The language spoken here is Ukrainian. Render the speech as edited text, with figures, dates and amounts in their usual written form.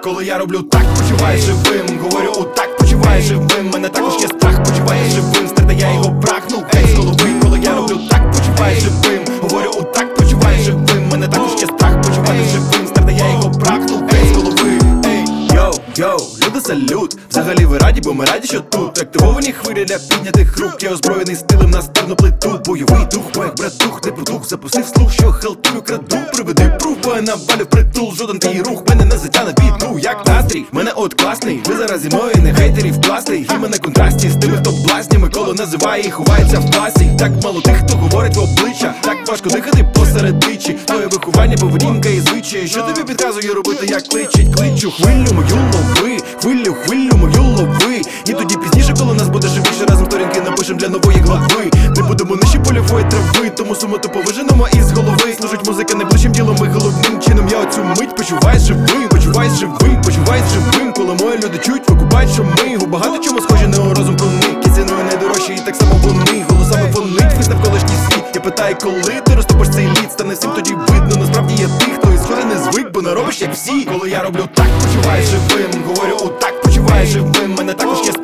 Коли я роблю так, почуваю живим. Говорю отак, почуваю живим. Мене також є страх, почуваю живим. Стерта я його прагну, геть з голови. Коли я роблю так, почуваю живим. Говорю отак, почуваю живим. Мене також є страх, почуваю живим. Стерта я його прагну, геть з голови. Ей, йоу, люди, салют. Взагалі ви раді, бо ми раді, що тут активовані хвилі для піднятих рук. Я озброєний стилем на стерну плиту. Бойовий дух, моїх братух, не продух. Запустив слух, що халтую, краду. Приведи пруф, бо я навалю впритул. Жоден твій рух мене не затягне піду. Як настрій, мене от класний. Ви зараз зі мною не хейтерів класний. І мене контрасті з тими, хто блазнями. Коло називає і ховається в класі. Так мало тих, хто говорить в обличчя. Так важко дихати посеред дичі. Твоє виховання, поведінка і звичаї. Що тобі підказує робити, як кличить? Кличу хвилю мою лови, хвилю мою лови. І тоді пізніше, коли нас буде живіше, разом сторінки напишем для нової глави. Не будемо нижче польової трави, тому сумоту повиженемо із голови. Служить музика найближчим ділом і головним чином. Я оцю мить почуваюсь живим, почуваюсь живим, почуваюсь живим. Коли мої люди чують, викупають, що ми у багато чому схожі, не у розум проник. І ціною найдорожчі, і так само вони. Голосами фонить, визнав колишній світ. Я питаю, коли ти розтопиш цей лід? Стане всім тоді видно, насправді є тих, хто із сходи не звик, бо не робиш як всі. Коли я роблю так, почуваюсь живим. Говорю отак, почуваюсь живим. Мене також є